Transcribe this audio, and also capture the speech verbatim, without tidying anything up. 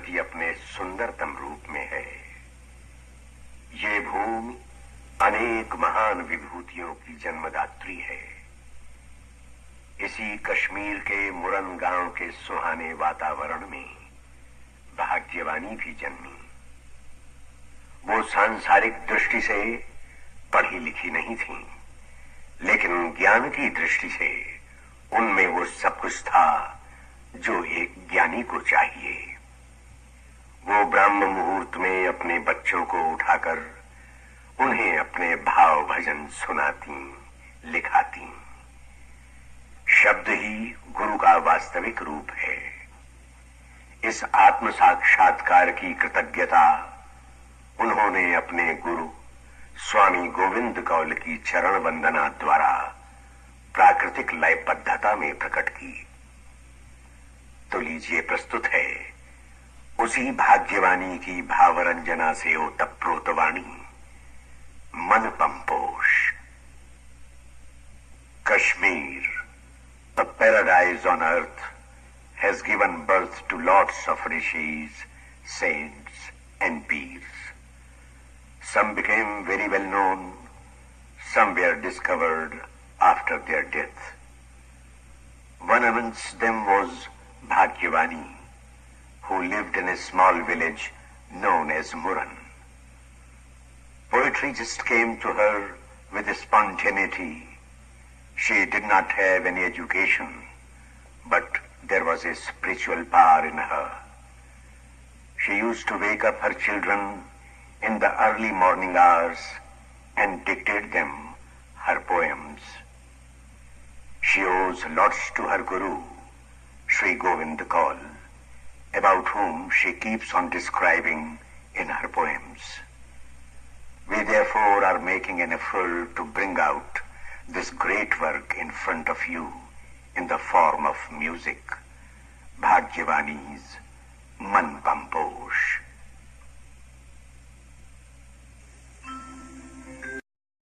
प्रकृति अपने सुंदरतम रूप में है। ये भूमि अनेक महान विभूतियों की जन्मदात्री है। इसी कश्मीर के मुरन गांव के सुहाने वातावरण में भाग्यवानी भी जन्मी। वो सांसारिक दृष्टि से पढ़ी लिखी नहीं थी, लेकिन ज्ञान की दृष्टि से उनमें वो सब कुछ था जो एक ज्ञानी को चाहिए। वो ब्राह्म मुहूर्त में अपने बच्चों को उठाकर उन्हें अपने भाव भजन सुनाती, लिखाती। शब्द ही गुरु का वास्तविक रूप है। इस आत्म साक्षात्कार की कृतज्ञता उन्होंने अपने गुरु स्वामी गोविंद कौल की चरण वंदना द्वारा प्राकृतिक लयबद्धता में प्रकट की। तो लीजिए, प्रस्तुत है उसी भाग्यवानी की भावरंजना से ओतप्रोत वाणी, मन पंपोष। Kashmir, the paradise on earth, has given birth to lots of rishis, saints and peers. Some became very well known, some were discovered after their death. One amongst them was Bhagyavani, who lived in a small village known as Muran. Poetry just came to her with spontaneity. She did not have any education, but there was a spiritual power in her. She used to wake up her children in the early morning hours and dictate them her poems. She owes lots to her guru, Sri Govind Kaul, about whom she keeps on describing in her poems. We therefore are making an effort to bring out this great work in front of you in the form of music, Bhagyavani's